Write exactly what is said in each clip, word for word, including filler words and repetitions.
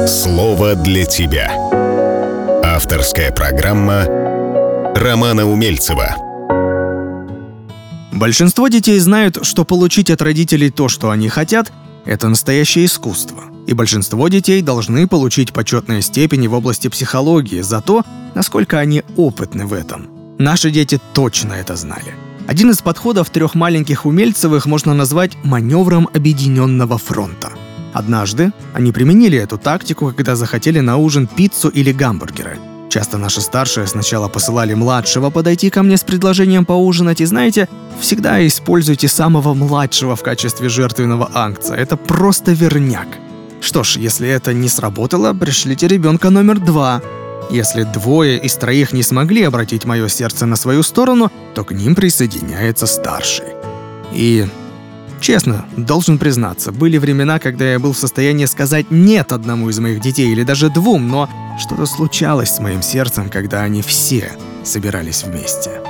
Слово для тебя. Авторская программа Романа Умельцева. Большинство детей знают, что получить от родителей то, что они хотят, это настоящее искусство. И большинство детей должны получить почетные степени в области психологии за то, насколько они опытны в этом. Наши дети точно это знали. Один из подходов трех маленьких Умельцевых можно назвать маневром объединенного фронта. Однажды они применили эту тактику, когда захотели на ужин пиццу или гамбургеры. Часто наши старшие сначала посылали младшего подойти ко мне с предложением поужинать, и знаете, всегда используйте самого младшего в качестве жертвенного ангца. Это просто верняк. Что ж, если это не сработало, пришлите ребенка номер два. Если двое из троих не смогли обратить мое сердце на свою сторону, то к ним присоединяется старший. И, честно, должен признаться, были времена, когда я был в состоянии сказать «нет» одному из моих детей или даже двум, но что-то случалось с моим сердцем, когда они все собирались вместе.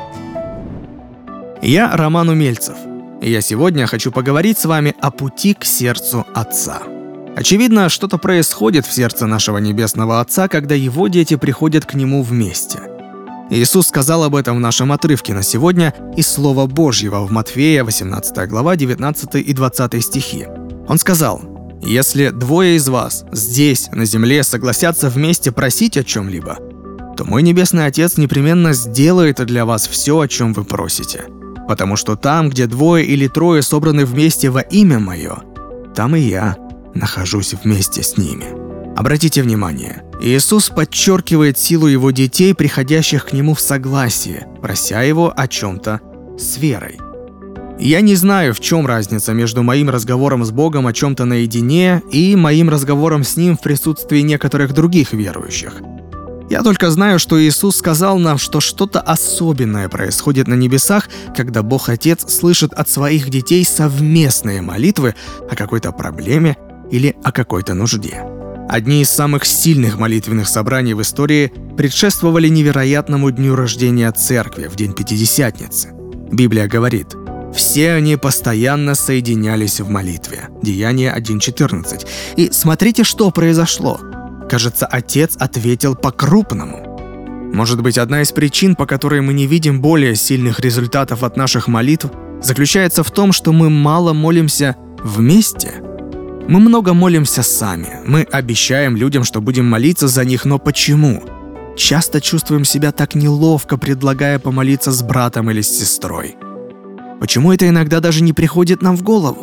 Я Роман Умельцев, и я сегодня хочу поговорить с вами о пути к сердцу Отца. Очевидно, что-то происходит в сердце нашего Небесного Отца, когда Его дети приходят к Нему вместе. Иисус сказал об этом в нашем отрывке на сегодня из Слова Божьего в Матфея, восемнадцатая глава, девятнадцатый и двадцатый стихи. Он сказал: «Если двое из вас здесь, на земле, согласятся вместе просить о чем-либо, то мой Небесный Отец непременно сделает для вас все, о чем вы просите. Потому что там, где двое или трое собраны вместе во имя Мое, там и Я нахожусь вместе с ними». Обратите внимание, Иисус подчеркивает силу Его детей, приходящих к Нему в согласии, прося Его о чем-то с верой. Я не знаю, в чем разница между моим разговором с Богом о чем-то наедине и моим разговором с Ним в присутствии некоторых других верующих. Я только знаю, что Иисус сказал нам, что что-то особенное происходит на небесах, когда Бог Отец слышит от своих детей совместные молитвы о какой-то проблеме или о какой-то нужде. Одни из самых сильных молитвенных собраний в истории предшествовали невероятному дню рождения Церкви в день Пятидесятницы. Библия говорит: «Все они постоянно соединялись в молитве». Деяния один четырнадцать. И смотрите, что произошло. Кажется, Отец ответил по-крупному. Может быть, одна из причин, по которой мы не видим более сильных результатов от наших молитв, заключается в том, что мы мало молимся вместе. Мы много молимся сами. Мы обещаем людям, что будем молиться за них, но почему? Часто чувствуем себя так неловко, предлагая помолиться с братом или с сестрой. Почему это иногда даже не приходит нам в голову?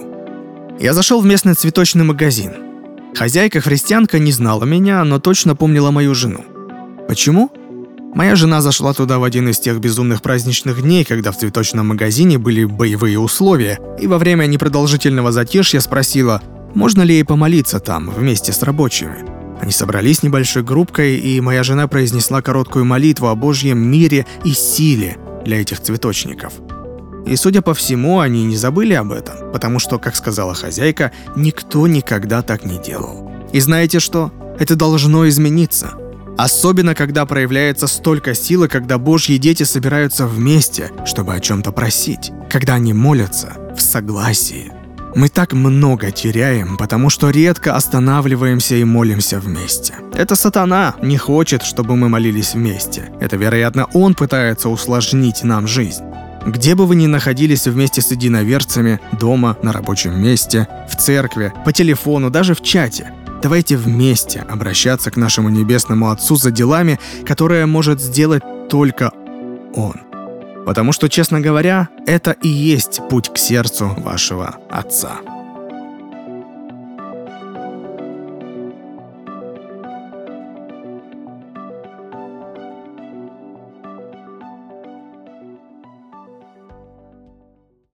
Я зашел в местный цветочный магазин. Хозяйка-христианка не знала меня, но точно помнила мою жену. Почему? Моя жена зашла туда в один из тех безумных праздничных дней, когда в цветочном магазине были боевые условия, и во время непродолжительного затишья спросила, можно ли ей помолиться там, вместе с рабочими. Они собрались небольшой группкой, и моя жена произнесла короткую молитву о Божьем мире и силе для этих цветочников. И, судя по всему, они не забыли об этом, потому что, как сказала хозяйка, никто никогда так не делал. И знаете что? Это должно измениться. Особенно, когда проявляется столько силы, когда Божьи дети собираются вместе, чтобы о чем-то просить, когда они молятся в согласии. Мы так много теряем, потому что редко останавливаемся и молимся вместе. Это сатана не хочет, чтобы мы молились вместе. Это, вероятно, он пытается усложнить нам жизнь. Где бы вы ни находились вместе с единоверцами, дома, на рабочем месте, в церкви, по телефону, даже в чате, давайте вместе обращаться к нашему Небесному Отцу за делами, которые может сделать только Он. Потому что, честно говоря, это и есть путь к сердцу вашего Отца.